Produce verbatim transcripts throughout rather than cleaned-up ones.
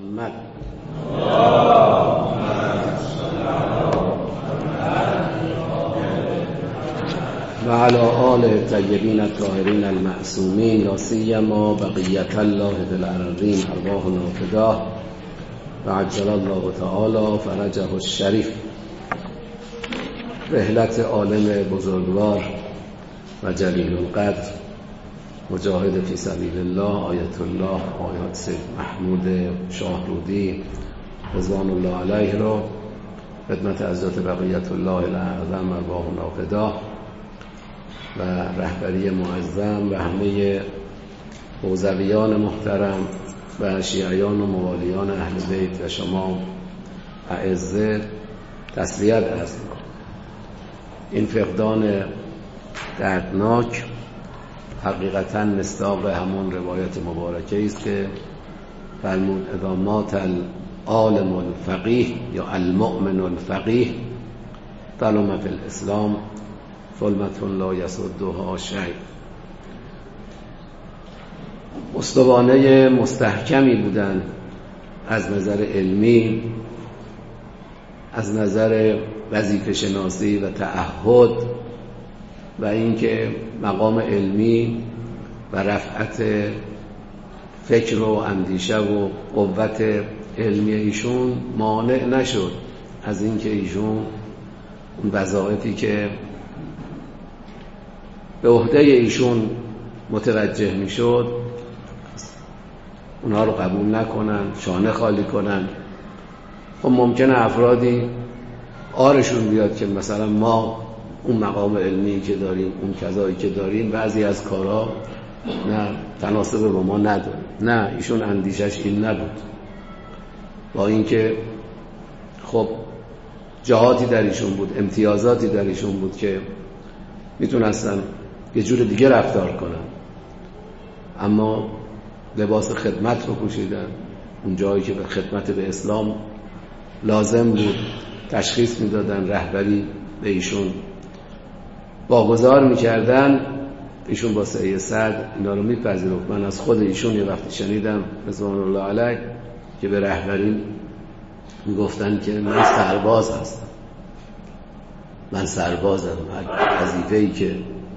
محمد و علی آل طیبین الطاهرین المعصومین لا سیما بقیت الله فی الارضین ارواحنا فداه و عجل الله تعالی فرجه الشریف. رحلت عالم بزرگوار و جلیل القدر مجاهد فی سبیل الله آیت الله آیات سید محمود شاهرودی رضوان الله علیه را خدمت حضرت بقیت الله الاعظم ارواحنا فداه و رهبری معظم و همه حوزویان محترم و شیعیان و موالیان اهل بیت و شما اعزه تسلیت عرض می‌کنم. این فقدان دردناک حقیقتاً مصداق همون روایت مبارکه است که فرمود اذا مات العالم الفقیه یا المؤمن الفقیه ظلم فی الاسلام ظلمة لا یصدها شیء. استوانه مستحکمی بودن از نظر علمی، از نظر وظیفه شناسی و تعهد و اینکه مقام علمی و رفعت فکر و اندیشه و قوت علمی ایشون مانع نشد از اینکه ایشون اون وظایفی که به عهده ایشون متوجه میشد اونها رو قبول نکنن، شانه خالی کنن. خب ممکنه افرادی آرشون بیاد که مثلا ما اون مقام علمی که داریم، اون کذایی که داریم، بعضی از کارها نه تناسب با ما نداره. نه، ایشون اندیشش این نبود. با اینکه خب جهاتی در ایشون بود، امتیازاتی در ایشون بود که میتونستن یه جور دیگه رفتار کنن، اما لباس خدمت رو پوشیدن. اون جایی که به خدمت به اسلام لازم بود تشخیص میدادن، رهبری به ایشون واگذار میکردن. ایشون با سعی صدر اینا رو میپذیرفت. من از خود ایشون یه وقتی شنیدم رضوان الله علیه که به رهبری میگفتن که من سرباز هستم، من سربازم، هر وظیفه‌ای که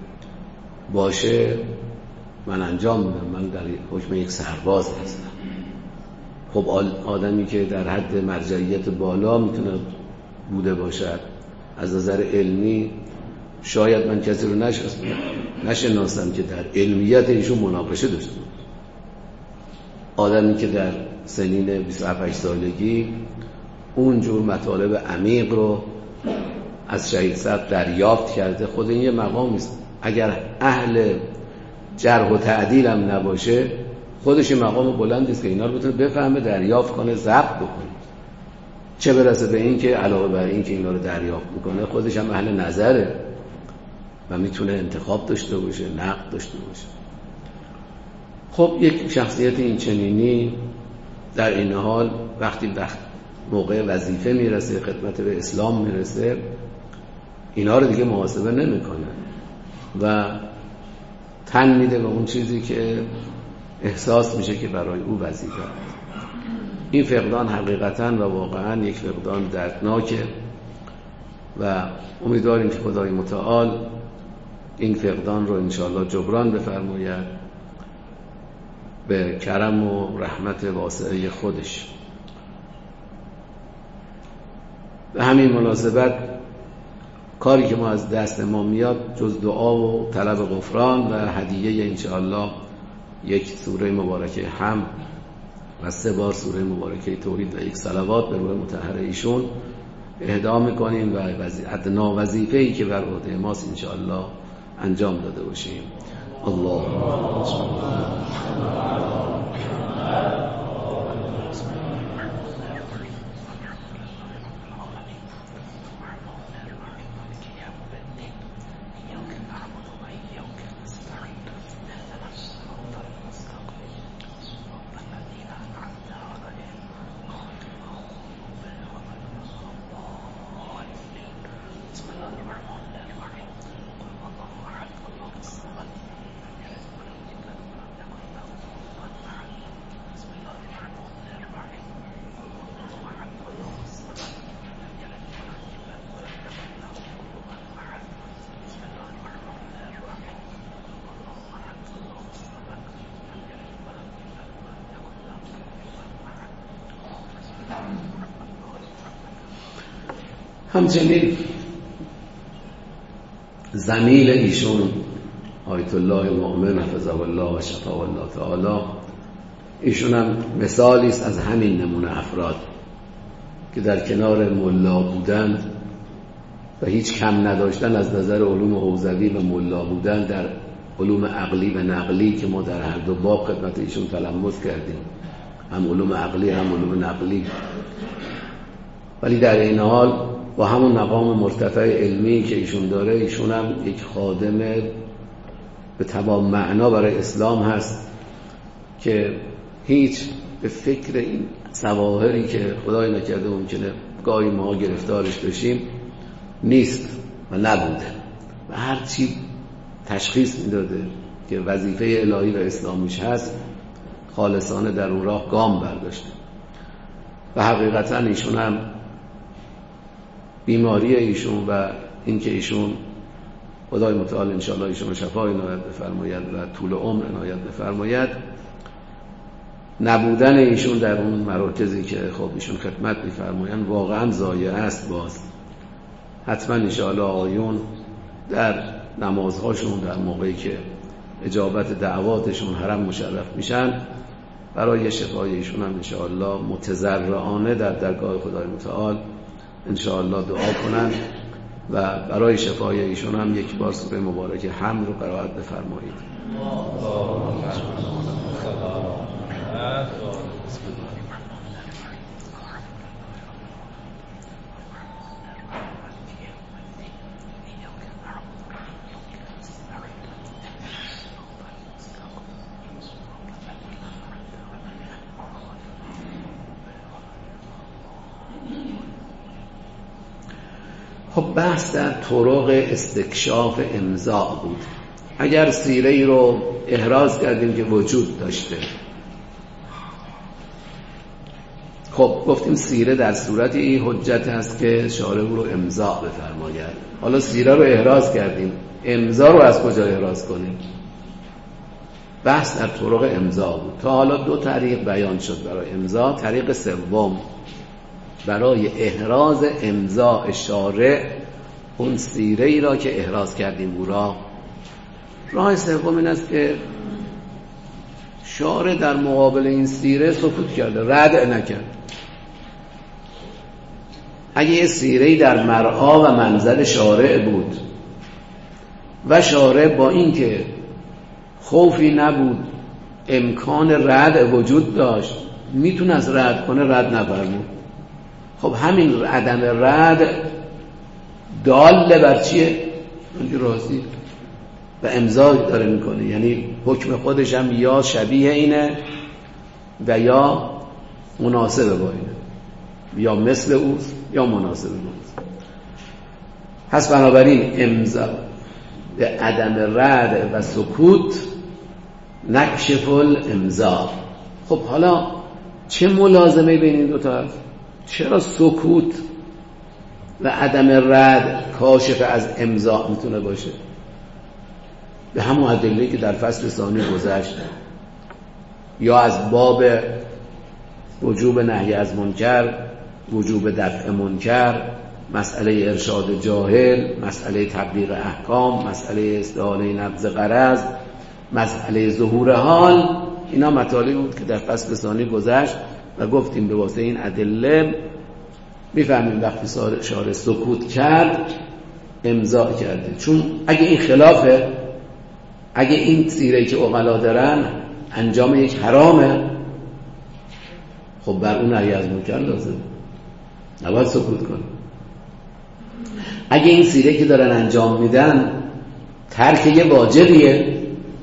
باشه من انجام میدم، من در حکم یک سرباز هستم. خب آدمی که در حد مرجعیت بالا میتونه بوده باشد از نظر علمی، شاید من کسی رو نشناسم که در علمیت ایشون مناقشه داشته بود. آدمی که در سنین بیست و هفت سالگی اونجور مطالب عمیق رو از شهید صدر دریافت کرده، خود این یه مقامی است. اگر اهل جرح و تعدیل هم نباشه، خودش یه مقام بلندی است که اینا رو بتونه بفهمه، دریافت کنه، ضبط بکنه. چه برسه به این که علاوه بر این که اینا رو دریافت میکنه، خودش هم اهل نظره و میتونه انتخاب داشته باشه، نقد داشته باشه. خب یک شخصیت این چنینی در این حال وقتی وقت موقع وظیفه میرسه، خدمت به اسلام میرسه، اینا رو دیگه محاسبه نمیکنه و تن میده به اون چیزی که احساس میشه که برای او وظیفه است. این فقدان حقیقتا و واقعا یک فقدان دردناکه و امیدواریم که خدای متعال این فقدان رو انشاءالله جبران بفرماید به کرم و رحمت واسعه خودش. به همین مناسبت کاری که ما از دست ما میاد جز دعا و طلب غفران و هدیه انشاءالله یک سوره مبارکه حمد و سه بار سوره مبارکه توحید و یک صلوات به روح مطهر ایشون اهدا میکنیم و ادنا وظیفه‌ای که بر عهده ماست انشاءالله انجام داده باشیم. الله همچنین زمیل ایشون آیت الله مؤمن حفظه الله و شفاه الله تعالی، ایشون هم مثالی است از همین نمونه افراد که در کنار ملا بودن و هیچ کم نداشتن از نظر علوم حوزوی و ملا بودن در علوم عقلی و نقلی که ما در هر دو باب خدمت ایشون تلمس کردیم، هم علوم عقلی هم علوم نقلی، ولی در این حال با همون مقام مرتفع علمی که ایشون داره، ایشون هم یک خادم به تمام معنا برای اسلام هست که هیچ به فکر این ظواهری که خدای نکرده ممکنه گاهی ما گرفتارش بشیم نیست و نبوده و هرچی تشخیص میداده که وظیفه الهی و اسلامیش هست خالصانه در اون راه گام برداشته. و حقیقتا ایشون هم بیماری ایشون و اینکه ایشون خدای متعال انشاءالله ایشون رو شفا عنایت بفرماید و طول عمر عنایت بفرماید، نبودن ایشون در اون مراکزی که خب ایشون خدمت میفرمایند واقعا ضایع است. باز حتما انشاءالله آقایون در نمازهاشون در موقعی که اجابت دعواتشون حرم مشرف میشن برای شفای ایشون هم انشاءالله متضرعانه در درگاه خدای متعال انشاءالله دعا کنن و برای شفای ایشون هم یک بار سوره مبارک حمد رو قرائت بفرمایید. خب بحث در طرق استکشاف امضا بود. اگر سیره ای رو احراز کردیم که وجود داشته، خب گفتیم سیره در صورتی حجت هست که شارع رو امضا بفرماید. حالا سیره رو احراز کردیم، امضا رو از کجا احراز کنیم؟ بحث در طرق امضا بود. تا حالا دو طریق بیان شد برای امضا. طریق سوم برای احراز امضا شارع اون سیره ای را که احراز کردیم او را، راه سوم این است که شارع در مقابل این سیره سکوت کرده، رد نکرد. اگه یه سیره در مرعا و منزل شارع بود و شارع با این که خوفی نبود، امکان رد وجود داشت، میتونه از رد کنه، رد نفرمود. خب همین عدم رد دال بر چیه؟ اونجا راستی و امضا داره میکنه، یعنی حکم خودش هم یا شبیه اینه و یا مناسب با اینه، یا مثل اوست یا مناسب اوست. پس بنابراین امضا به عدم رد و سکوت نکشف الامضا. خب حالا چه ملازمه بین این دو تا هست؟ چرا سکوت و عدم رد کاشف از امضا میتونه باشه؟ به همون ادله که در فصل ثانی گذشت، یا از باب وجوب نهی از منکر، وجوب دفع منکر، مسئله ارشاد جاهل، مسئله تبلیغ احکام، مسئله استعانه نبض غرض، مسئله ظهور حال، اینا مطالبی بود که در فصل ثانی گذشت و گفتیم به واسطه این ادله میفهمیم وقتی شارع سکوت کرد امضا کرده. چون اگه این خلافه، اگه این سیره که عقلا دارن انجام یک حرامه، خب بر اون نهی از منکر لازم، نباید سکوت کنه. اگه این سیره که دارن انجام میدن ترک یه واجبیه،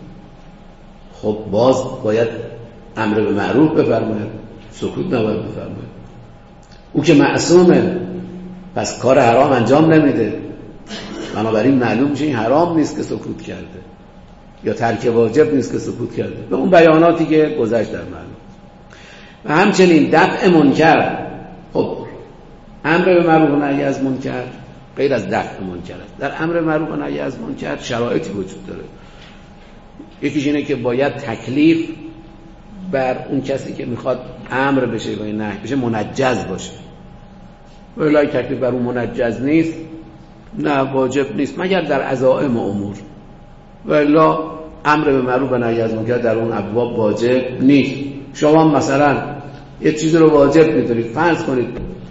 خب باز باید امر به معروف بفرماید، سکوت نباید بفرماید. او که معصومه پس کار حرام انجام نمیده، بنابراین معلوم میشه این حرام نیست که سکوت کرده یا ترک واجب نیست که سکوت کرده، به اون بیاناتی که گذشت در معلوم. و همچنین دفع منکر، خب امر به معروف و نهی از منکر غیر از دفع منکر است. در امر معروف و نهی از منکر شرایطی وجود داره. یکیش اینه که باید تکلیف بر اون کسی که میخواد امر بشه و نهی بشه منجز باشه. ولای تکلیف بر اون منجز نیست، نه واجب نیست مگر در عزائم امور. ولا امر به معروف و نهی از منکر در اون ابواب واجب نیست. شما مثلا یه چیز رو واجب می‌دونید، فرض کنید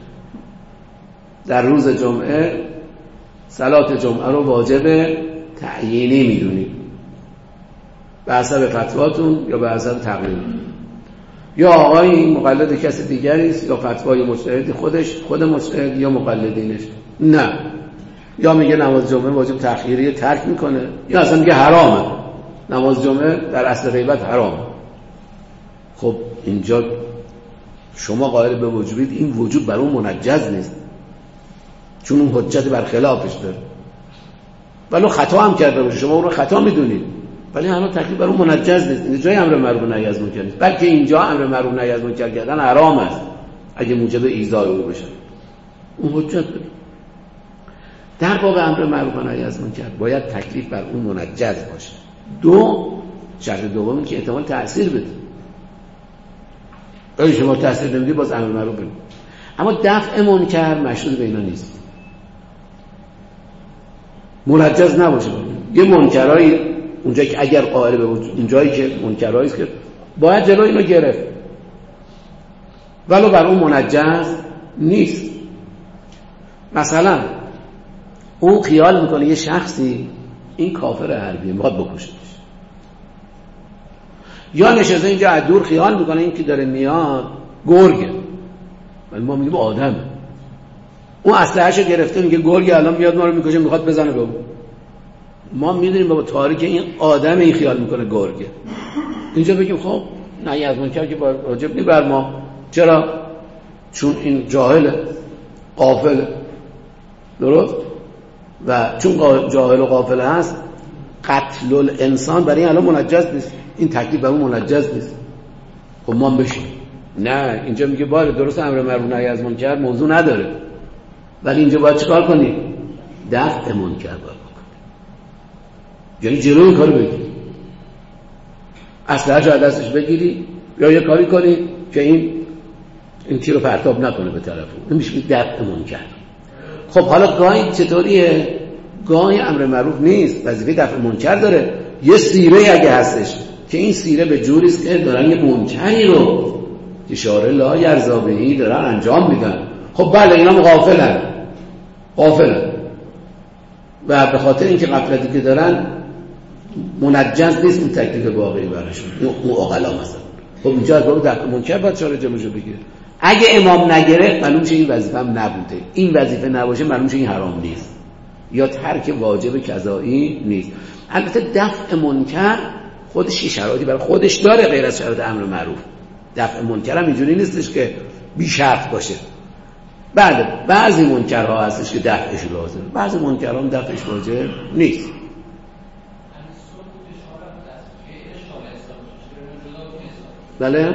در روز جمعه صلات جمعه رو واجب تعیینی می‌دونید به حسب فتواتون یا به حسب تقلید، یا آقای مقلد کسی دیگری است یا فتوای مجتهدی خودش خود مجتهد یا مقلدینش، نه یا میگه نماز جمعه واجب تأخیری ترک میکنه یا اصلا میگه حرامه، نماز جمعه در اصل غیبت حرامه. خب اینجا شما قائل به وجوبید، این وجوب بر اون منجز نیست چون اون حجت بر خلافش داره، ولو خطا هم کرده باشه شما اون رو خطا میدونید ولی هنوز تکلیف بر اون منجز نیست. این جای امر معروف و نهی از منکر نیست، بلکه اینجا امر معروف و نهی از منکر کردن حرام است اگه موجب ایذای او بشه، اون حجت داره. در باب امر معروف و نهی از منکر باید تکلیف بر اون منجز باشه. دو، شرط دوم که احتمال تأثیر بده. اگه شما تأثیر نمیدی باز امر معروف بده. اما دفع منکر مشروط به اینا نیست، منجز نباشه. یه منکرایی اونجایی که اگر قائل به اونجایی که منکرایی است که باید جلوی اینو گرفت ولو بر اون منجز نیست. مثلا اون خیال میکنه یه شخصی این کافر حربیه میخواد بکشتش، یا نشسته اینجا از دور خیال میکنه این که داره میاد گرگه ولی ما میگیم آدمه، اون اسلحه‌شو گرفته میگه گرگه الان میاد ما رو میکشه میخواد بزنه به اون. ما میدونیم بابا تاریک این آدم این خیال میکنه گرگه، اینجا بگیم خب نهی از منکر که واجب نیست بر ما. چرا؟ چون این جاهله غافله، درست؟ و چون جاهل و غافل هست قتل الانسان برای این الان منجز نیست، این تکلیف بر اون منجز نیست. خب ما بشیم نه، اینجا میگه باید درست امر معروف نهی از منکر موضوع نداره ولی اینجا باید چیکار کنی؟ دفع منکر باید بکنی، یعنی جلوی کارو بگیری، اسلحه‌اش از دستش بگیری یا یه کاری کنی که این این تیر رو پرتاب نکنه به طرف اون، میشه دفع منکر. خب حالا گاهی چطوریه؟ گاهی امر معروف نیست، وظیفه دفع منکر داره. یه سیره اگه هستش که این سیره به جوری است که دارن یه منکری رو اشاره لا یرضا بهی دارن انجام میدن، خب بله اینا غافلن غافلن و به خاطر اینکه غفلتی که دارن منجز نیست اون تکلیف واقعی براشون، اون عقلا مثلا. خب اینجا از باب دفع منکر باید چاره جلوشو بگیره. اگه امام نگرفت معلوم شه این وظیفه هم نبوده، این وظیفه نباشه معلوم شه این حرام نیست یا ترک واجب قضایی نیست. البته دفع منکر خودش یه شرایطی برای خودش داره غیر از شرایط امر معروف. دفع منکر هم اینجوری نیستش که بی شرط باشه. بله بعضی منکرها هستش که دفعش لازمه، بعضی منکرها هم دفعش واجب نیست. بله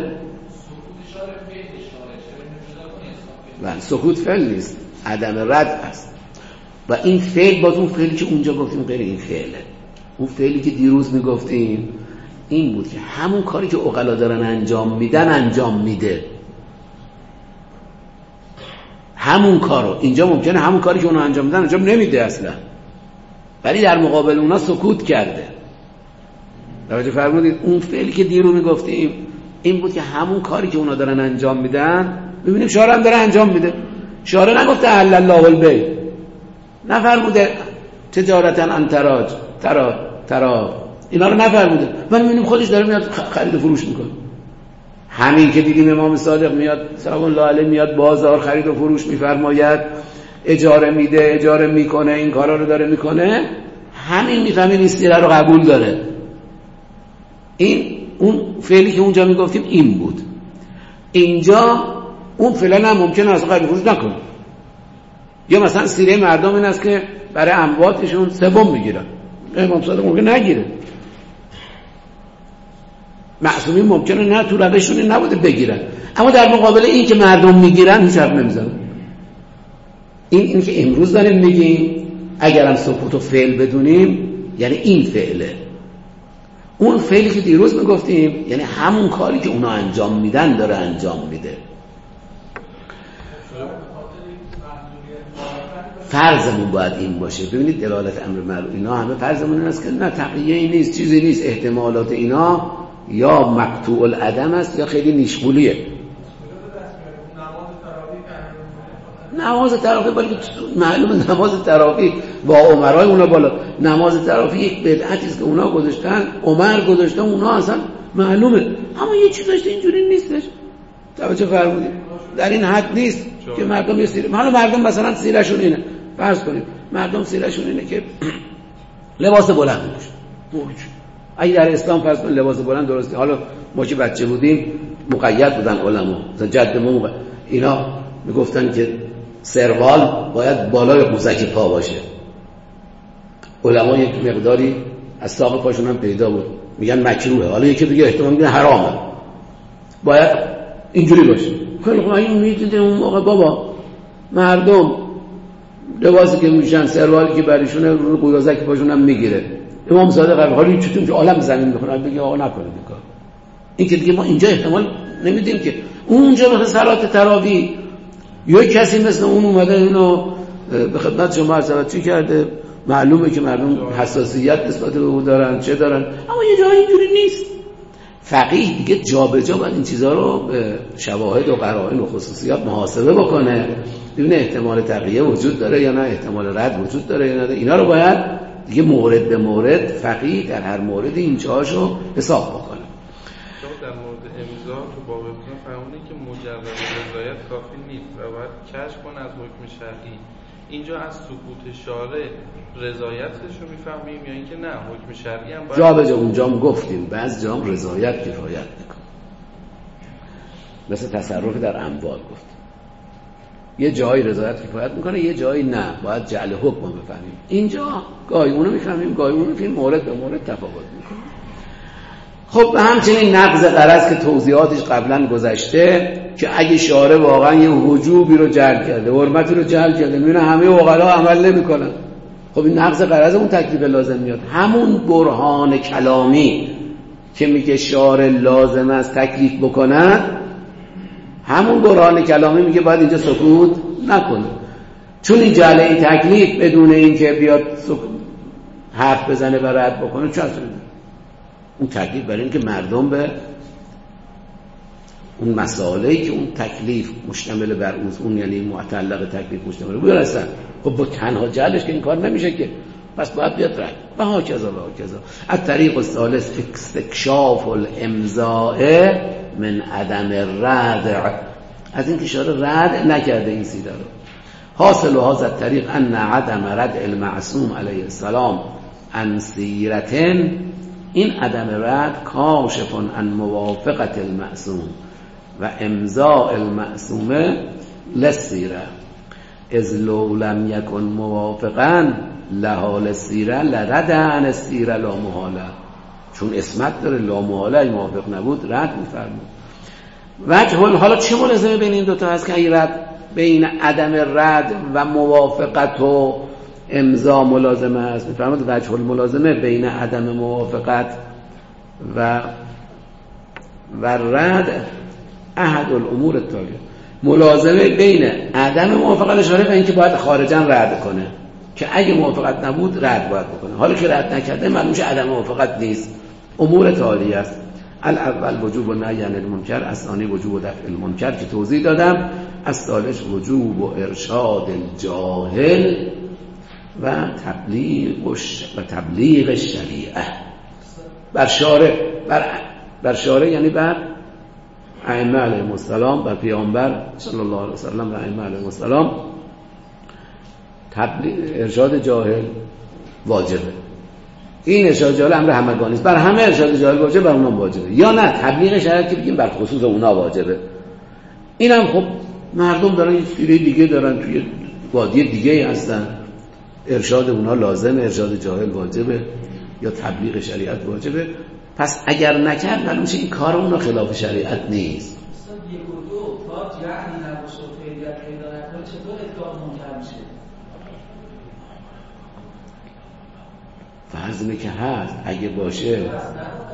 بله سکوت فعل نیست، عدم رد است و این فعل باز اون فعلی که اونجا گفتیم غیر این فعله. اون فعلی که دیروز میگفتیم این بود که همون کاری که عقلا دارن انجام میدن انجام میده، همون کارو. اینجا ممکنه همون کاری که اونا انجام میدن انجام نمیده اصلا ولی در مقابل اونا سکوت کرده. توجه فرمودید؟ اون فعلی که دیروز میگفتیم این بود که همون کاری که اونا دارن انجام میدن، ببینیم شارع هم داره انجام میده. شارع نگفته احل الله البیع، نفرموده تجارتا ان تراج ترا ترا، اینا رو نفرموده، ولی ببینیم خودش داره میاد خرید و فروش میکنه. همین که دیدیم امام صادق میاد سلام الله علیه میاد بازار خرید و فروش میفرماید، اجاره میده، اجاره میکنه، این کارا رو داره میکنه، همین میفهمیم این سیره رو قبول داره. این اون فعلی که اونجا میگفتیم این بود. اینجا اون فعلا هم ممکنه اصلا خرید و فروش نکنه، یا مثلا سیره مردم این است که برای امواتشون سوم میگیرن، امام صادق ممکنه نگیره، معصومین ممکنه نه تو روششون نبوده بگیرن، اما در مقابل این که مردم میگیرن هیچ حرف نمیزنن. این این که امروز داریم میگیم اگرم سکوت و فعل بدونیم یعنی این فعله. اون فعلی که دیروز میگفتیم یعنی همون کاری که اونا انجام میدن داره انجام میده. فرضمون باید این باشه. ببینید دلالت امر معروف اینا همه فرضمون این است که نه تقیه نیست، چیزی نیست، احتمالات اینا یا مقطوع العدم است یا خیلی نیشگولیه. نماز تراویح بالا معلومه، نماز تراویح با عمرای اونا بالا، نماز تراویح یک بدعتی است که اونا گذاشتن، عمر گذاشتن، اونا اصلا معلومه. اما یه چیز داشته اینجوری نیستش. توجه فرمودید؟ در این حد نیست که مردم یه سیره، حالا مردم مثلا سیرهشون اینه، فرض کنیم مردم سیرهشون اینه که لباس بلند بپوشن. اگه در اسلام فرض کنیم لباس بلند درسته، حالا ما که بچه بودیم مقید بودن علما، مثلا جدمون اینا میگفتن که سروال باید بالای قوزک پا باشه. علما یک مقداری از ساق پاشون هم پیدا بود، میگن مکروهه، حالا یکی دیگه احتمال میگن حرامه، باید اینجوری باشه. خیلی خب این میدیده اون موقع بابا مردم لباسی که میشن سروالی که برایشونه رو قوزک پاشون هم میگیره. امام صادق قبل حالا چطور که عالم زمین میکنه بگه آقا نکنه این کار. این که دیگه ما اینجا احتمال نمیدیم که اونجا مثلا صلات تراویح یا کسی مثل اون اومده اینو به خدمت شما عرض چی کرده، معلومه که مردم حساسیت نسبت به او دارن چه دارن، اما یه جایی اینجوری نیست. فقیه دیگه جا به جا باید این چیزها رو به شواهد و قرائن و خصوصیات محاسبه بکنه، ببینه احتمال تقیه وجود داره یا نه، احتمال رد وجود داره یا نه. اینا رو باید دیگه مورد به مورد فقیه در هر مورد این جاهاشو حساب بکنه. در مورد امضا تو باب ابن فرموده که مجرد رضایت کافی نیست و باید کشف کنه از حکم شرعی. اینجا از سکوت شارع رضایتش رو میفهمیم یا اینکه نه حکم شرعی هم باید جا به جا اونجا هم گفتیم بعض جا هم رضایت کفایت میکنه، مثل تصرف در اموال گفتیم یه جایی رضایت کفایت میکنه یه جایی نه، باید جعل حکم رو بفهمیم. اینجا گاهی اونو میفهمیم گاهی اونو میفهمیم، مورد به مورد تفاوت میکنه. خب همچنین نقض غرض که توضیحاتش قبلا گذشته که اگه شارع واقعا یه وجوبی رو جلب کرده، حرمتی رو جلب کرده، میبینه همه عقلا عمل نمیکنن، خب این نقض غرض اون تکلیف لازم میاد. همون برهان کلامی که میگه شارع لازم است تکلیف بکنن، همون برهان کلامی میگه باید اینجا سکوت نکنه، چون این جعل این تکلیف بدون اینکه بیاد حرف بزنه و رد بکنه چه اصلا اون تکلیف برای اینکه مردم به اون مسائلی که اون تکلیف مشتمل بر اون، یعنی معتلق تکلیف مشتمل برسن. خب با تنها جعلش که این کار نمیشه که، پس باید بیاد رد و ها کذا و ها کذا. الطریق الثالث استکشاف الامضاء من عدم الرد، از این که شاره رد نکرده این سیده رو. حاصل هذا الطریق ان عدم رد المعصوم علیه السلام عن سیرتن، این عدم رد کاشف عن موافقت المعصوم و امضاء المعصومه للسیره، اذ لو لم یکن موافقا لها للسیره لرد عن السیره لا محاله، چون اسمت داره لا محاله، ای موافق نبود رد میفرمود. وجه حالا چه ملازمه بین این دوتا هست که این رد بین عدم رد و موافقت و امضا ملازمه هست؟ میفرماد وجه الملازمه بین عدم موافقت و و رد احد الامور التالیه، ملازمه بین عدم موافقت اشاره به اینکه باید خارجا رد کنه، که اگه موافقت نبود رد باید بکنه، حالا که رد نکرده معلوم میشه عدم موافقت نیست، امور تالیه است. الاول وجوب و نهی عن المنکر، الثانی وجوب و دفع المنکر که توضیح دادم، الثالث وجوب و ارشاد الجاهل و تبلیغ و تبلیغ شریعه بر شارع، بر بر شارع یعنی بر ائمه علیهم السلام، بر پیامبر صلی الله علیه و سلم و ائمه علیهم السلام. تبلیغ ارشاد جاهل واجبه، این ارشاد جاهل امر همگانی است، بر همه ارشاد جاهل واجبه، بر اونها واجبه، یا نه تبلیغ شریعت که بگیم بر خصوص اونها واجبه. اینم خب مردم دارن یه سری دیگه دارن توی وادی دیگه هستن، ارشاد اونها لازمه، ارشاد جاهل واجبه یا تبلیغ شریعت واجبه. پس اگر نکرد معلوم میشه این کار اونها خلاف شریعت نیست. مثلا یک و دو تا یعنی نباشه و فعلیت پیدا نکنه چطور ادعا منکر میشه؟ فرض اینه که هست، اگه باشه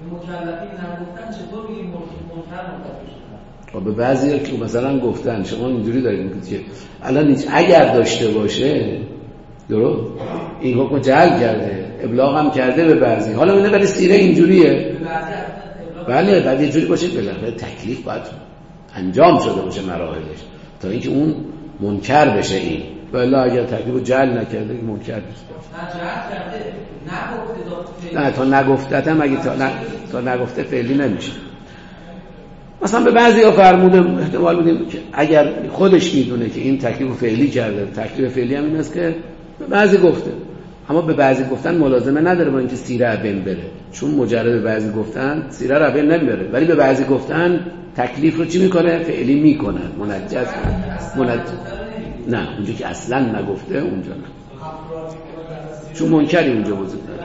مکلفین نگفتن چطور به این منکر منتفی شدن؟ خب به بعضی که مثلا گفتن شما اینجوری دارید میگید که الان اگر داشته باشه درست این حکم جعل کرده ابلاغ هم کرده به بعضی، حالا اینه ولی سیره اینجوریه بله بعد یه جوری باشه بالاخره تکلیف باید انجام شده باشه مراحلش تا اینکه اون منکر بشه. این والا اگر تکلیفو جعل نکرده که منکر نیست. نه جعل کرده نگفته نه تا نگفته هم اگه تا, ن... تا نگفته فعلی نمیشه. مثلا به بعضیا فرموده احتمال بودیم که اگر خودش میدونه که این تکلیف فعلی کرده، تکلیف فعلی هم این است که به بعضی گفته، اما به بعضی گفتن ملازمه نداره با اینکه سیره بین بره، چون مجرد به بعضی گفتن سیره را بین نمیبره، ولی به بعضی گفتن تکلیف رو چی میکنه؟ فعلی میکنه، منجز منجز نه اونجا که اصلا نگفته اونجا نه، چون منکری اونجا وجود داره.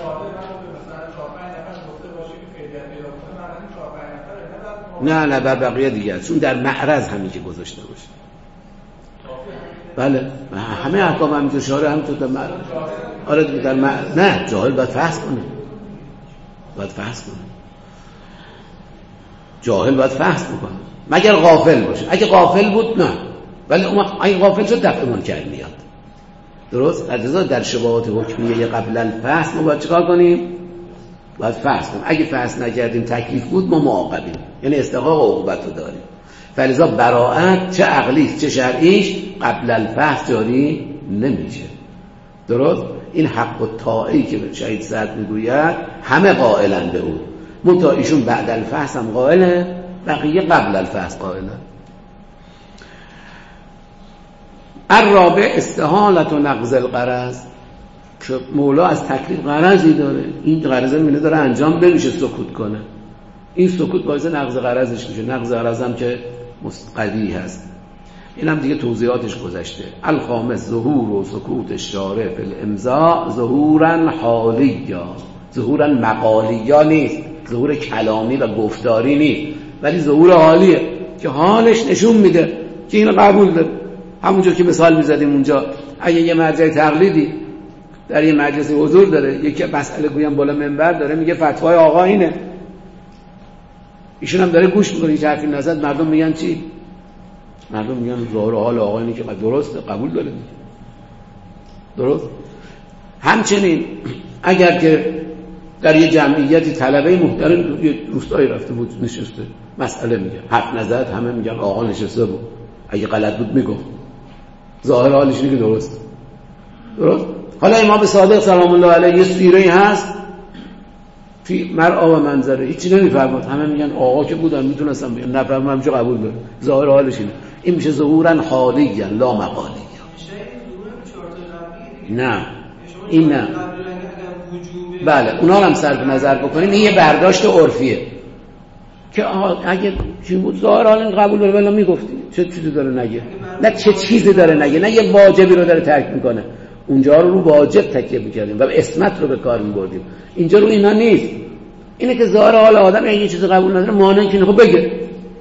نه نه بر بقیه دیگه چون در معرض همین که گذاشته باشه. بله همه احکام همینطور شاره همینطور در معرض. آره در معرض. نه جاهل باید فحص کنه، باید فحص کنه، جاهل باید فحص بکنه مگر غافل باشه. اگه غافل بود نه، ولی اگه غافل شد دفع منکر میاد. درست؟ لذا در شبهات حکمیه قبل الفحص ما باید چیکار کنیم؟ باید فحص کنیم. اگه فحص نکردیم تکلیف بود ما معاقبیم، یعنی استحقاق عقوبت رو داریم. فلذا براءت چه عقلیش چه شرعیش قبل الفحص جاری نمیشه. درست؟ این حق و طاعی که شهید سعد میگوید همه قائلن به اون، منتها ایشون بعد الفحص هم قائله، بقیه قبل الفحص قائله. الرابع استحالت و نقض الغرض، که مولا از تکلیف غرضی داره، این غرضه مینه داره انجام بمیشه سکوت کنه، این سکوت باعث نقض غرضش میشه. نقض غرض هم که مستقلی هست، این هم دیگه توضیحاتش گذشته. الخامس ظهور و سکوت الشارع فی الامضاء ظهورا حالیا، ظهورا مقالیا نیست، ظهور کلامی و گفتاری نیست، ولی ظهور حالیه که حالش نشون میده که این قبول داره. همونجور که مثال میزدیم اونجا، اگه یه مرجع تقلیدی در یه مجلس حضور داره، یکی مسئله گویم بالا منبر داره میگه فتوای آقا اینه، ایشون هم داره گوش میکنه، هیچ حرفی نزد، مردم میگن چی؟ مردم میگن ظاهر حال آقا اینه که درسته، قبول داره. درست؟ همچنین اگر که در یه جمعیتی طلبه محترم یه روستایی رفته بود نشسته مسئله میگه، حرف نزد، همه میگن آقا نشسته بود، اگه غلط بود میگفت، ظاهر حالش اینه که درسته. درست؟ حالا امام صادق سلام الله علیه یه سیره هست فی مرعا و منظره، هیچی نمیفرماد، همه میگن آقا که بودن میتونستم بگن، نفرمام چه قبول داره، ظاهر حالش اینه. این میشه ظهورا حالیا لا مقالیا. نه این نه، بله اونا هم صرف نظر بکنیم، این یه برداشت عرفیه که اگه چی بود ظاهر حال این قبول داره، ولی میگفتی چه چیزی داره نگه، نه چه چیزی داره نگه، نه یه واجبی رو داره ترک میکنه، اونجا رو رو واجب تکیه میکردیم و اسمت رو به کار میبردیم، اینجا رو اینا نیست. اینه که ظاهر حال آدم اگه یه چیزی قبول نداره مانع اینه خب بگه.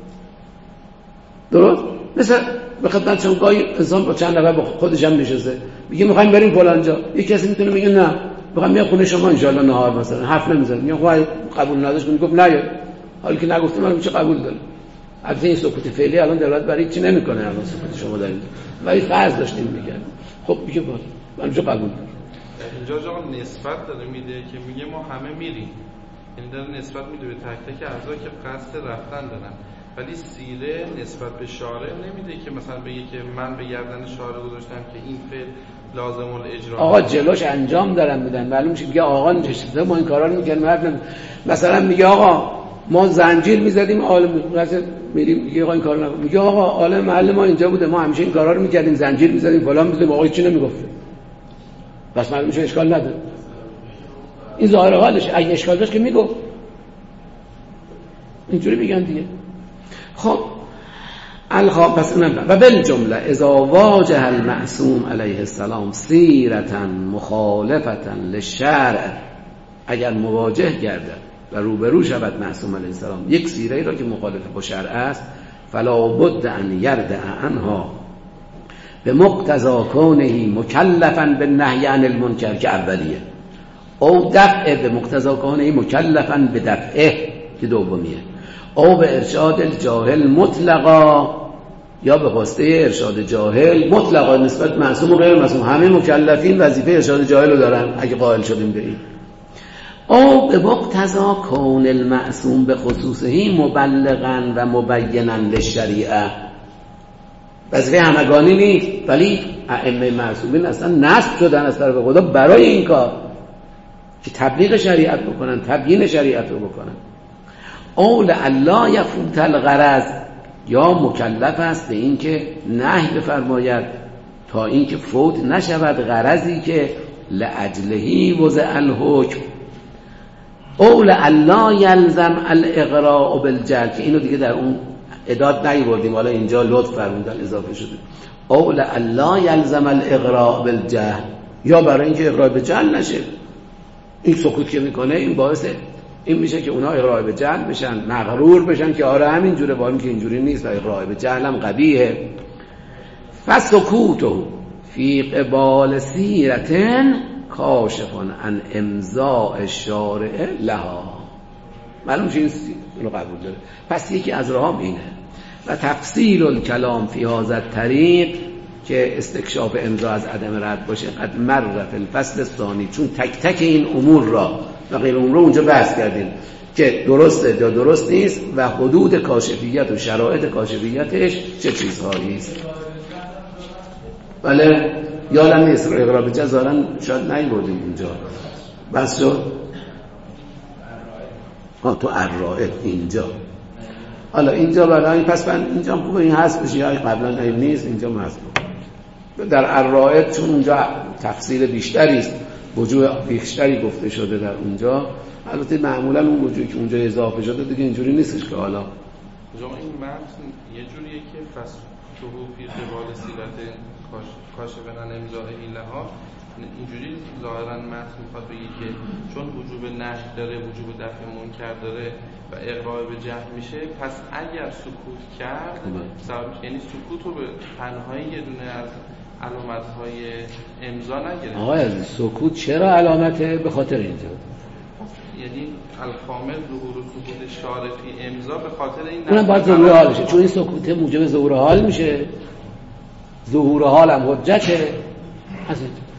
درست؟ مثلا به خدمت شما گاهی انسان با چند نفر با خودش هم نشسته میگه میخوایم بریم فلان جا، یک کسی میتونه بگه نه میخوام میام خونه شما ان شاء الله نهار مثلا، حرف نمیزنه، میگه خب قبول نداشت، میگه نه حالی که نگفتم من چه قبول داره. البته این سکوت فعلی الان دولت برای چی نمیکنه، الان سکوت شما دارید، ولی فرض داشتیم میگن خب میگه باز من چه قبول دارم. اینجا جا نسبت داره میده که میگه ما همه میریم، یعنی داره نسبت میده به تک تک اعضا که قصد رفتن دارن، ولی سیره نسبت به شارع نمیده که مثلا بگه که من به گردن شارع گذاشتم که این فعل لازم الاجرا، آقا جلوش انجام دارن میدن، معلوم میشه میگه آقا نشسته ما این کارا رو میکنیم، مثلا میگه آقا ما زنجیر میزدیم عالم مثلا میریم میگه آقا این کارو نکن، میگه آقا عالم محل ما اینجا بوده ما همیشه این کارا رو میکردیم، زنجیر میزدیم فلان میزدیم، آقا چی نمیگفت، بس معلوم میشه اشکال نداره. این ظاهر حالش، اگه اشکال داشت که میگفت، اینجوری میگن دیگه. خب الخام پس نمیدونم و بالجمله اذا واجه المعصوم علیه السلام سیرتا مخالفتا للشرع، اگر مواجه گردد و روبرو شود معصوم علیه السلام یک سیره را که مخالف با شرع است، فلا بد ان یردع عنها به مقتضا کونه مکلفا بالنهی عن المنکر که اولیه، او دفع به مقتضا کونه مکلفا به دفعه که دومیه، او به ارشاد الجاهل مطلقا، یا به خواسته ارشاد جاهل مطلقا نسبت معصوم و غیر معصوم، همه مکلفین وظیفه ارشاد جاهل رو دارن اگه قائل شدیم به این. او به مقتضا کون المعصوم به خصوصه مبلغا و مبینا للشریعه، وظیفه همگانی نیست، ولی ائمه معصومین اصلا نصب شدن از طرف خدا برای این کار که تبلیغ شریعت بکنن، تبیین شریعت رو بکنن. او لعلا یفوت الغرض، یا مکلف است به این که نهی بفرماید تا این که فوت نشود غرضی که لاجلهی وضع الحکم. او لعلا یلزم الاغراء بالجهل، که اینو دیگه در اون اعداد نیاوردیم، حالا اینجا لطف فرمودن اضافه شده. او لعلا یلزم الاغراء بالجهل، یا برای اینکه اغراء به جهل نشه. این سکوت که میکنه این باعث این میشه که اونها اغراء به جهل بشن، مغرور بشن که آره همین جوره، با اینکه اینجوری نیست و اغراء به جهل هم قبیحه. فسکوته فی قبال سیرتن کاشفن عن امضاء الشارع لها، معلوم میشه این رو قبول داره. پس یکی از راهام اینه. و تفصیل الکلام فی هذا الطریق، که استکشاف امضا از عدم رد باشه، قد مر فی الفصل الثانی، چون تک تک این امور را و غیر امور رو اونجا بحث کردیم که درسته یا درست نیست و حدود کاشفیت و شرایط کاشفیتش چه چیزهایی است. بله یادم نیست اقرار به جزارا شاید نیوردیم اونجا بس شد. ها تو الرائد اینجا، حالا اینجا برای پس من اینجا خوبه این هست بشه، یا قبلا این نیست اینجا هست. در الرائد چون اونجا تفصیل بیشتری است، وجوه بیشتری گفته شده در اونجا. البته معمولا اون وجوهی که اونجا اضافه شده دیگه اینجوری نیستش که حالا جمع این متن یه جوریه که فسخه فی قبال سیرت کاشفن امضاء لها، اینجوری ظاهرا متن میخواد بگه که چون وجوب نهی داره، وجوب دفع منکر داره و اقراء به جهل میشه، پس اگر سکوت کرد سبب، یعنی سکوت رو به تنهایی یه دونه از علامت‌های امضا نگرفت. آقا از سکوت چرا علامته؟ به خاطر اینجا یعنی الکامل ظهور و سکوت شارع فی امضا به خاطر این اونم باید ظهور حال بشه، چون این سکوت موجب ظهور حال میشه، ظهور حال هم حجته. پس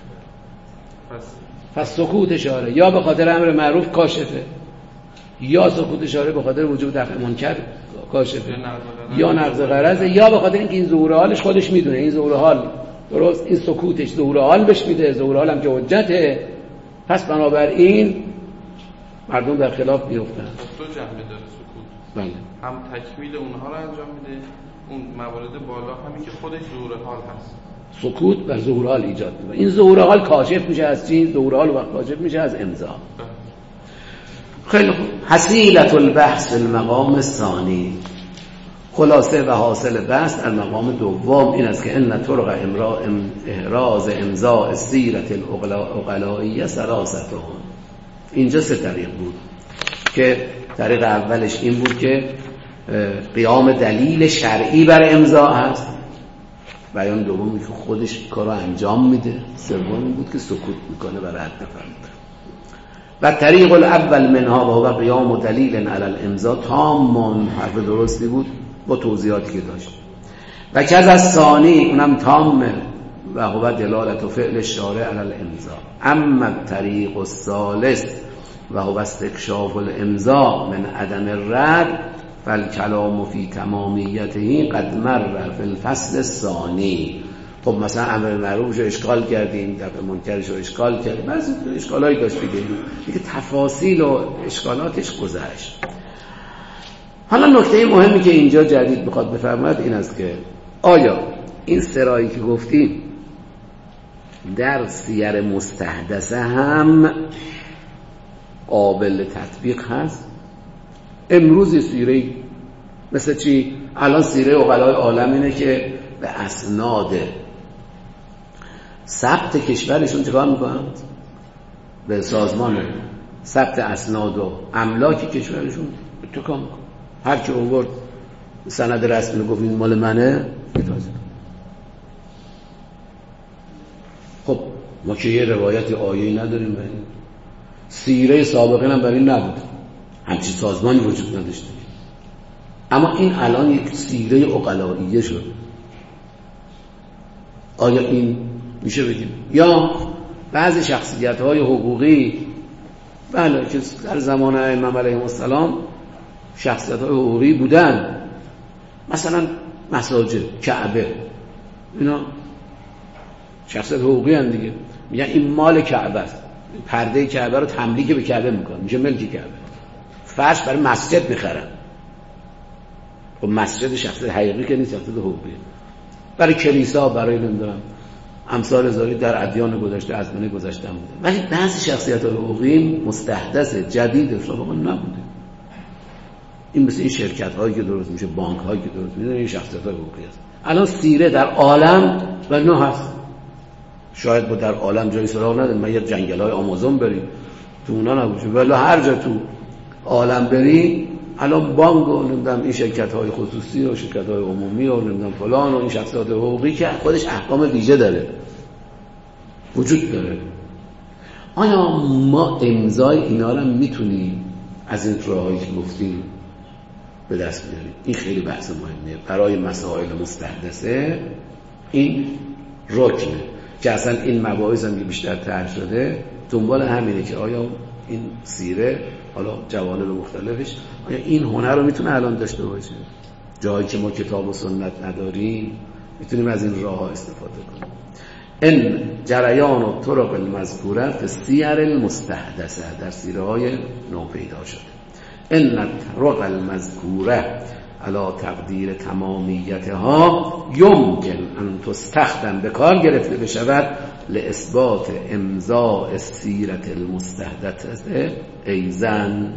پس سکوت شارع یا به خاطر امر معروف کاشفه، یا سکوت شارع به خاطر وجوب دفع منکر کاشفه، یا نقض غرض، یا به خاطر اینکه این ظهور حالش خودش میدونه این ظهور حال درست، این سکوتش ظهور حال بهش میده، ظهور حال هم که حجته. پس بنابراین مردم در خلاف بیفتن. دو جنبه داره سکوت. بله. هم تکمیل اونها رو انجام میده، اون موارد بالا همین که خودش ظهور حال هست. سکوت و ظهور حال ایجاد میکنه. این ظهور حال کاشف میشه از چی؟ ظهور حال وقت کاشف میشه از امضا. خیلی خوب. حصیلة البحث المقام الثانی، خلاصه و حاصل بحث در مقام دوم این است که ان طرق امرا احراز امضاء السیرة العقلائیه ثلاثه. اینجا سه طریق بود که طریق اولش این بود که قیام دلیل شرعی بر امضا هست، بیان دومی که خودش کارو انجام میده، سومی بود که سکوت میکنه و رد میکنه. و طریق الاول منها و هو قیام دلیل علی الامضا تام، حرف درستی بود با توضیحاتی که داشت. و کذ الثانی، اونم تامه، و هو دلالت و فعل الشارع علی الامضا. اما الطریق الثالث و هو استکشاف الامضا من عدم الرد فالکلام فی تمامیته قد مر فی الفصل الثانی. خب مثلا امر معروف رو اشکال کردیم، دفع منکرش رو اشکال کردیم، بعضی اشکالایی داشت دیگه، دیگه تفاصیل و اشکالاتش گذشت. حالا نکته مهمی که اینجا جدید بخواد بفرماید این است که آیا این سرایی که گفتیم در سیر مستحدثه هم قابل تطبیق هست؟ امروز سیره مثل چی؟ الان سیره عقلای عالم اینه که به اسناد ثبت کشورشون چکار میکنند؟ به سازمان ثبت اسناد و املاک کشورشون چکار میکنند؟ هر که آورد سند رسمی گفت این مال منه میتازه. خب ما که یه روایت آیه‌ای نداریم، سیره سابقه هم برای این نبود، همچین سازمانی وجود نداشته. اما این الان یک سیره عقلائیه شد. آیا این میشه بگیم؟ یا بعضی شخصیت‌های حقوقی بله که در زمان ائمه علیهم السلام شخصیت‌های حقوقی بودن، مثلا مساجد، کعبه، اینا شخصیت حقوقی هم دیگه، میگن این مال کعبه است، پرده کعبه رو تملیک به کعبه میکنن، میشه ملک کعبه. فرش برای مسجد میخرن، خب مسجد شخصیت حقیقی که نیست، شخصیت حقوقی. برای کلیسا، برای نمیدونم امثال زاری در ادیان گذشته، ازمنه گذشته هم بوده. ولی بعضی شخصیت‌های حقوقی مستحدث، جدید، سابقا نبوده. این مثل این شرکت‌هایی که درست میشه، بانک‌هایی که درست میشه، این شخصیت‌های حقوقی است. الان سیره در عالم و نه هست. شاید با در عالم جایی سراغ نداره، من یه جنگل‌های آمازون بریم تو اونا نباشه، ولی هر جا تو عالم بری الان بانک و نمیدونم این شرکت‌های خصوصی و شرکت‌های عمومی و نمیدونم فلان و این شخصیت حقوقی که خودش احکام ویژه داره وجود داره. آیا ما امضای اینا رو میتونیم از این راهایی که گفتیم به دست بیاریم؟ این خیلی بحث مهمه برای مسائل مستحدثه. این رکنه که اصلا این مباحث هم که بیشتر طرح شده دنبال همینه که آیا این سیره، حالا جوانب مختلفش، آیا این هنر رو میتونه الان داشته باشه؟ جایی که ما کتاب و سنت نداریم میتونیم از این راه ها استفاده کنیم. این جریان و طرق المذکوره فی السیر المستحدثه، در سیره های نوپیدا شده. این طرق المذکوره علی تقدیر تمامیتها یمکن ان تستخدم، به کار گرفته بشود لاثبات امضاء السیره المستحدثه ایزن.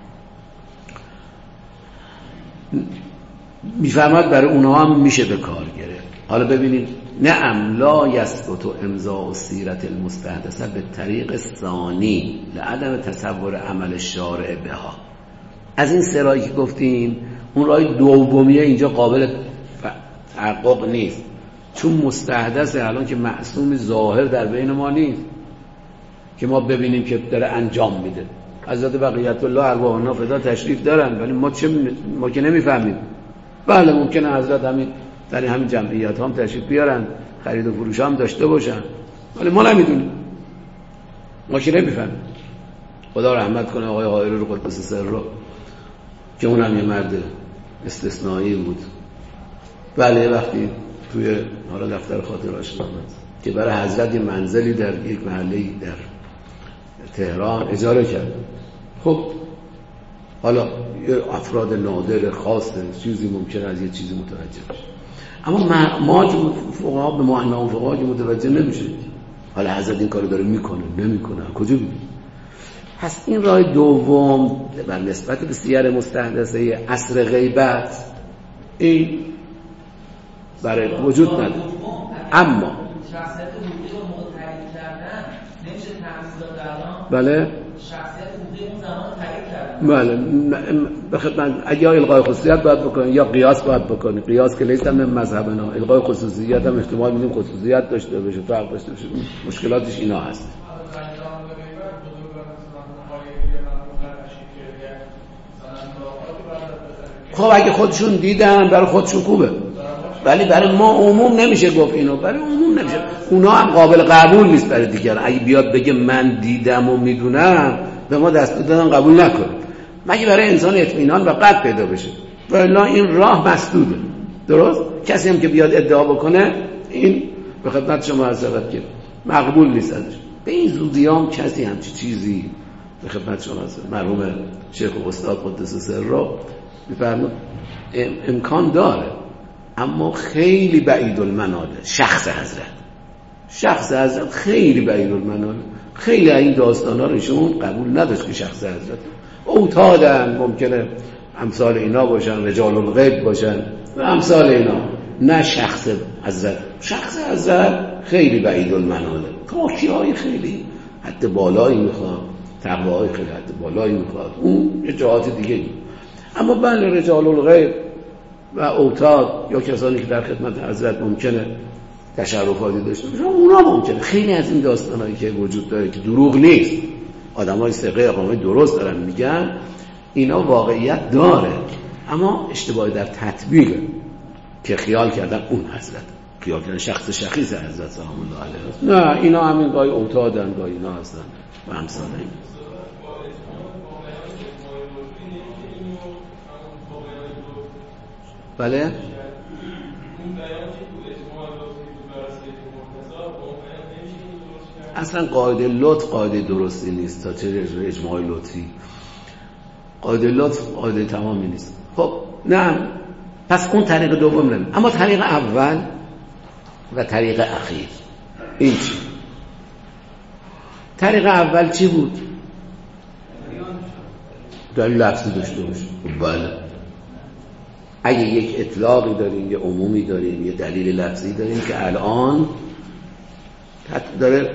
میفرماد برای اونها هم میشه به کار گرفت. حالا ببینید، نعم لا یثبت امضاء السیره المستحدثه به طریق ثانی لعدم تصور عمل الشارع بها. از این سرایی که گفتیم اون راه دومیه اینجا قابل تحقق نیست، چون مستحدثه الان که معصوم ظاهر در بین ما نیست که ما ببینیم که داره انجام میده. حضرت بقیت الله ارواحنا فدا تشریف دارن ولی ما چه ما که نمیفهمیم. بله ممکنه حضرت همین در همین جمعیت هم تشریف بیارن، خرید و فروش هم داشته باشن، ولی ما نمیدونیم، ما که نمیفهمیم. خدا رحمت کنه آقای حائری رو قدس سره، که اونم یه مرد استثنایی بود. بله وقتی توی حالا دفتر خاطرهاش آمد که برای حضرت یه منزلی در یک محله‌ای در تهران اجاره کرد. خب حالا یه افراد نادر خاصه چیزی ممکنه از یه چیزی متوجه بشه، اما ما که فقها به معنی اون فقها که متوجه نمیشه. حالا حضرت این کارو داره میکنه نمیکنه کجا میدونی؟ پس این راه دوم بر نسبت به سیر مستحدثه عصر غیبت این برای وجود نداره. اما شخصیت حقوقی رو متعیین کردن نمیشه تمثیل داد الان. بله شخصیت حقوقی اون زمان تعیین کردن. بله به خدمت اگه الغای خصوصیت باید بکنید یا قیاس باید بکنید. قیاس که لیست هم مذهبنا، الغای خصوصیت هم احتمال میدیم خصوصیت داشته باشه، فرق داشته باشه. مشکلاتش اینا هست. خب اگه خودشون دیدن برای خودشون خوبه، ولی برای ما عموم نمیشه گفت اینو، برای عموم نمیشه. اونا هم قابل قبول نیست برای دیگران. اگه بیاد بگه من دیدم و میدونم، به ما دست دادن قبول نکنه، مگه برای انسان اطمینان و قد پیدا بشه. ولی این راه مسدوده. درست؟ کسی هم که بیاد ادعا بکنه این به خدمت شما عرض شود که مقبول نیست ازش. به این زودی هم کسی همچی چیزی به خدمت شما عرض مرحوم شیخ و استاد قدس سره میفرمود امکان داره، اما خیلی بعید المناله. شخص حضرت شخص حضرت خیلی بعید المناله. خیلی این داستانا رو ایشون قبول نداشت که شخص حضرت. اوتادن ممکنه امثال اینا باشن، رجال الغیب باشن و امثال اینا، نه شخص حضرت. شخص حضرت خیلی بعید المناله. کاشی‌های خیلی حد بالایی میخواد، تقواهای خیلی حد بالایی میخواد، اون یه جهات دیگه. اما بله رجال الغیب و اوتاد یا کسانی که در خدمت حضرت ممکنه تشرفاتی داشته باشن، اونا ممکنه. خیلی از این داستانایی که وجود داره که دروغ نیست، آدمای ثقه اقامه درست دارن میگن، اینا واقعیت داره، اما اشتباه در تطبیقه که خیال کردن اون حضرت، خیال کردن شخص شخیص حضرت سلام الله علیه. نه، اینا همین گاهی اوتادن، گاهی اینا هستن و همسال این. بله؟ اصلا قاعده لطف قاعده درستی نیست. تا چه اجماع لطفی؟ قاعده لطف قاعده تمامی نیست. خب نه، پس اون طریق دوم نمیم. اما طریق اول و طریق اخیر این چی؟ طریق اول چی بود؟ دلیل لفظی داشته باشه. بله، اگه یک اطلاقی داریم، یه عمومی داریم، یه دلیل لفظی داریم که الان داره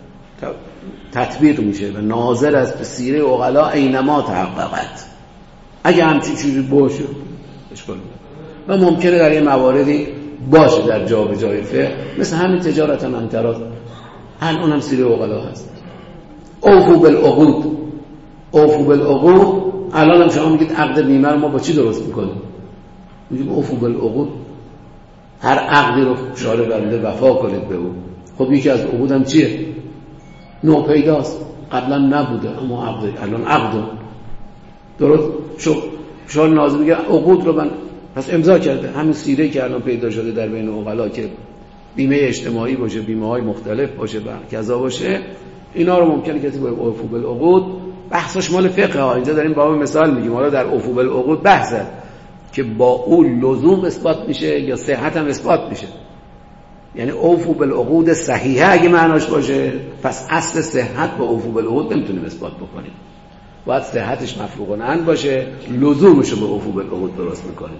تطبیق میشه و ناظر از به سیره عقلا اینما تحققت، اگه همچین چیزی باشه اشکال نداره و ممکنه در یه مواردی باشه در جا به جای فعل، مثل همین تجارتا عن تراض، الان هم سیره عقلا هست. اوفو بالعقود، اوفو بالعقود. الان هم شما میگید عقد بیمه رو ما با چی درست میکنیم؟ میگیم اوفو بالعقود، هر عقدی رو شارع بنده وفا کنید به او. خب یکی از عقود هم چیه؟ نو پیداست، قبلا نبوده اما عقد، الان عقد درست شو شارع نازل میگه عقود رو من پس امضا کرده. همین سیره که الان پیدا شده در بین عقلا که بیمه اجتماعی باشه، بیمه های مختلف باشه و کذا باشه، اینا رو ممکنه کسی با اوفو بالعقود، بحثش مال فقه ها، اینجا داریم با مثال میگیم. حالا در اوفو بالعقود بحثه که با اون لزوم اثبات میشه یا صحت هم اثبات میشه. یعنی اوفو بالعقود صحیحه اگه معناش باشه، پس اصل صحت با اوفو بالعقود نمیتونیم اثبات بکنیم، باید صحتش مفروغ عن باشه، لزومش رو به اوفو بالعقود درست میکنیم.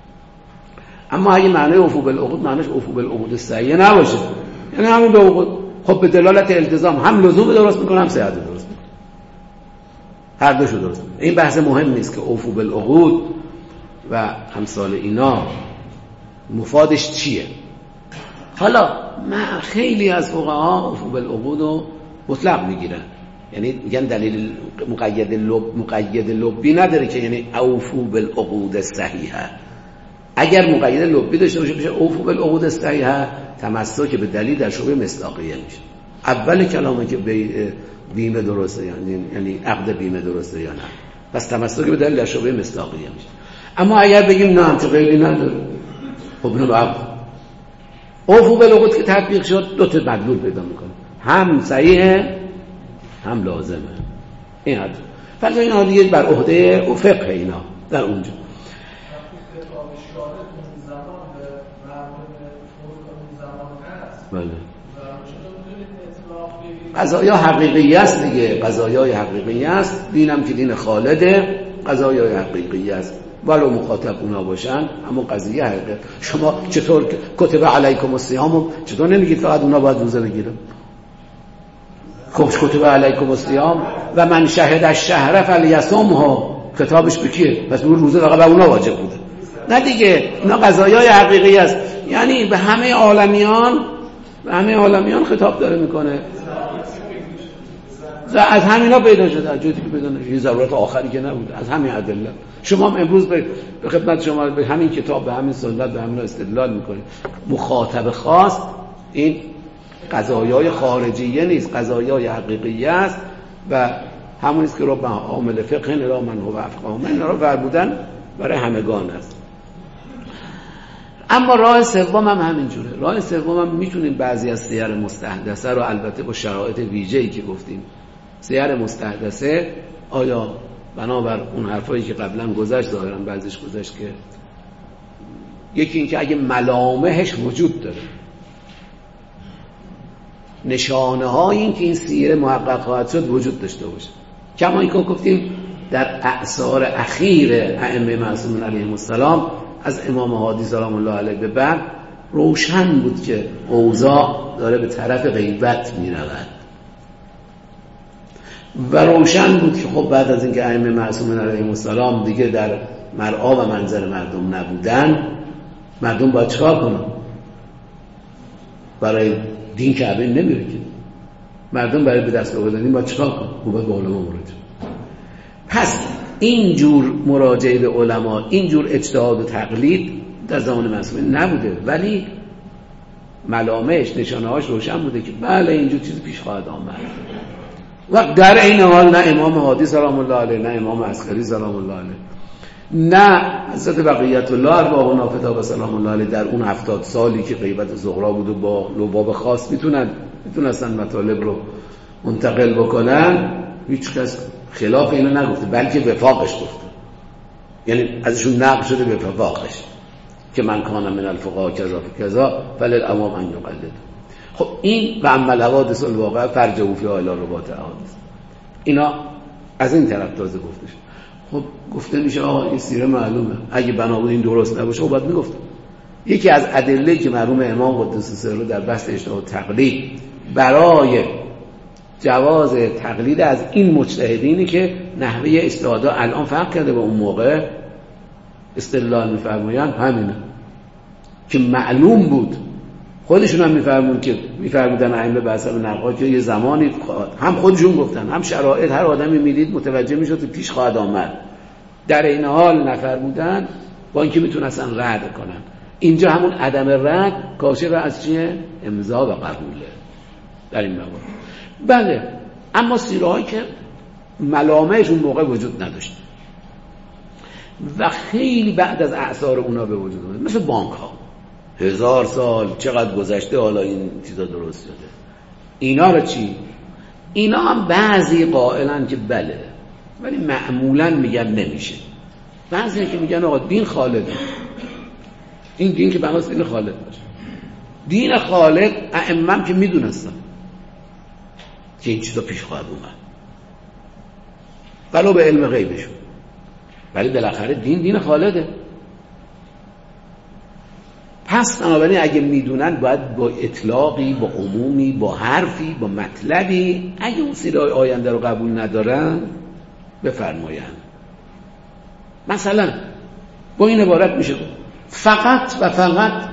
اما اگه معنی اوفو بالعقود معناش اوفو بالعقود صحیحه نباشه، یعنی همین به عقود، خب به دلالت التزام هم لزوم درست میکنه هم صحت درست میکنه، هر دوشو درست میکنه. این بحث مهم نیست که اوفو بالعقود و امثال اینا مفادش چیه. حالا من خیلی از فقها اوفو بالعقود رو مطلق میگیرن، یعنی میگن دلیل مقید لب مقید لبی نداره که یعنی اوفو بالعقود صحیحه. اگر مقید لبی داشته باشه بشه اوفو بالعقود صحیحه، تمسک به دلیل در شبهه مصداقیه میشه. اول کلامه که بیمه درسته یعنی یعنی عقد بیمه درسته یا نه، پس تمسک به دلیل در شبهه مصداقیه میشه. اما اگر بگیم نه همچه قیدی نداره، خب اینو عقد اوفو بالعقود که تطبیق شد دو تا مدلول پیدا میکنه، هم صحیحه هم لازمه. این حد فرض این حالیه بر عهده و فقه اینا در اونجا. بله، قضایا حقیقی است دیگه، قضایای حقیقی است. دینم که دین خالده، قضایای حقیقی است ولو مخاطب اونا باشن، اما قضیه حقیقی. شما چطور کتب علیکم الصیام چطور نمیگید فقط اونا باید روزه بگیرن؟ خب کتب علیکم الصیام و من شهد الشهر فلیصمه، خطابش به کیه؟ پس اون روزه فقط به اونا واجب بوده؟ نه دیگه، اینا قضایای حقیقی است، یعنی به همه عالمیان، به همه عالمیان خطاب داره میکنه. از همینا پیدا شده، از جایی که پیدا نشد، یه ضرورت آخری که نبود، از همین ادله. شما هم امروز به خدمت شما به همین کتاب، به همین سنت، به همین استدلال میکنید. مخاطب خاص این قضایای خارجیه نیست، قضایای حقیقیه است و همون است که رب عامل فقه را من هو افقه من را فرمودن برای همگان است. اما راه سوم هم همینجوره. راه سوم هم میتونیم بعضی از سیر مستحدثه رو، البته با شرایط ویژه‌ای که گفتیم، سیر مستحدثه آیا بنابر اون حرفایی که قبلا گذشت، ظاهرا بعضیش گذشت، که یکی این که اگه ملامحش وجود داره، نشانه های این که این سیر محقق خواهد شد وجود داشته باشه، کما این که گفتیم در اعصار اخیر ائمه معصومین علیهم السلام از امام هادی سلام الله علیه به بعد روشن بود که اوضاع داره به طرف غیبت میرود و روشن بود که خب بعد از اینکه ائمه معصومین علیهم السلام دیگه در مرعا و منظر مردم نبودن، مردم باید چکار کنن؟ برای دین کعبه نمیره که مردم برای به دست آوردن با چیکار کنن؟ باید به علما مراجعه. پس این جور مراجعه به علما، این جور اجتهاد و تقلید در زمان معصومین نبوده، ولی ملامش نشانه‌هاش روشن بوده که بله اینجور چیزی پیش خواهد آمد. و در این حال نه امام هادی سلام الله علیه، نه امام عسکری سلام الله علیه، نه حضرت بقیت الله ارواح و نافذه سلام الله علیه در اون هفتاد سالی که غیبت زغرا بود و با لباب خاص میتونن میتونستن مطالب رو منتقل بکنن، هیچ کس خلاف اینو نگفته، بلکه وفاقش گفته. یعنی ازشون نقل شده به وفاقش که من کانم من الفقها کذا کذا فللامام ان یقلد. خب این و عمل حوادث الواقع فرجعوا فی الی رباط احادیث، اینا از این طرف تازه گفته شد. خب گفته میشه آقا این سیره معلومه، اگه بنا بود این درست نباشه باید میگفتم. یکی از ادله که مرحوم امام قدس سره در بحث اجتهاد تقلید برای جواز تقلید از این مجتهدینی که نحوه اجتهادا الان فرق کرده با اون موقع استدلال میفرمایند، همینه که معلوم بود. خودشون هم میفرمون که میفرمودن ائمه به حسب نقل که یه زمانی هم خودشون گفتن هم شرایط هر آدمی میدید متوجه میشد که پیش خواهد آمد، در این حال نفرمودن با اینکه میتونستن رد کنن. اینجا همون عدم رد کاشف از چیه؟ امضا و قبوله در این موارد. بله، اما سیرهایی که ملامهش اون موقع وجود نداشت و خیلی بعد از اعصار اونا به وجود اومد، مثل بانک ها هزار سال چقدر گذشته حالا این چیزا درست شده. اینا رو چی؟ اینا هم بعضی قائلن که بله، ولی معمولا میگن نمیشه. بعضی که میگن آقا دین خالده، این دین که بناست دین خالد باشه. دین خالد ائمه که میدونستن که این چیزا پیش خواهد اومد ولو به علم غیبشون، ولی بالاخره دین دین خالده. پس بنابراین اگه میدونن باید با اطلاقی، با عمومی، با حرفی، با مطلبی، اگه اون سیره آینده رو قبول ندارن بفرمایند. مثلا با این عبارت میشه فقط و فقط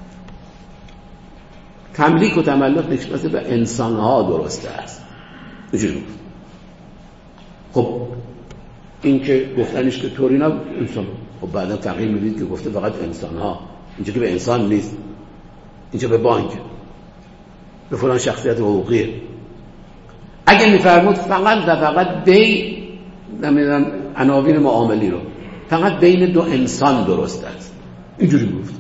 تملیک و تملک نسبت به انسانها درسته است. اینجوری گفت. خب این که گفتنش که طوری نبود انسان، خب بعدا تغییر میدید که گفته فقط انسانها، اینجا که به انسان نیست، اینجا به بانک، به فلان شخصیت حقوقیه. اگه میفرمود فقط و فقط بین نمیدونم عناوین معاملی رو فقط بین دو انسان درست است، اینجوری گفت،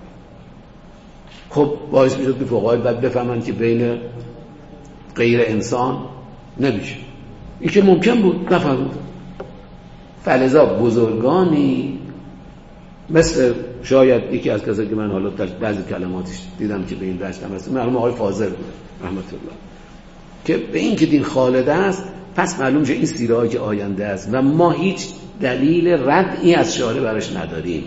خب باعث میشد که فقهای بعد بفهمن که بین غیر انسان نمیشه. این که ممکن بود نفهمید. فلذا بزرگانی مثل شاید یکی از کسایی که من حالا در بعضی کلماتش دیدم که به این رشتم هست، مرحوم آقای فاضل رحمت الله، که به این که دین خالد است پس معلوم شه این سیره‌ای که آینده است و ما هیچ دلیل ردی از شارع براش نداریم.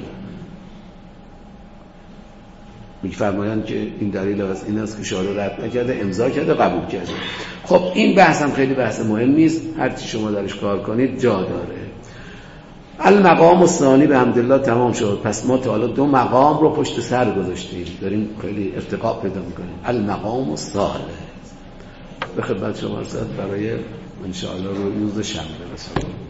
می‌فرمایند که این دلیل از این است که شارع رد نکرده، امضا کرده، قبول کرده. خب این بحث هم خیلی بحث مهمی است، هر چی شما درش کار کنید جا داره. المقام الثانی به حمدالله تمام شد. پس ما تا حالا دو مقام رو پشت سر گذاشتیم، داریم خیلی ارتقا پیدا می‌کنیم. المقام الثالث به خدمت شما رسد برای ان شاء الله روز شنبه.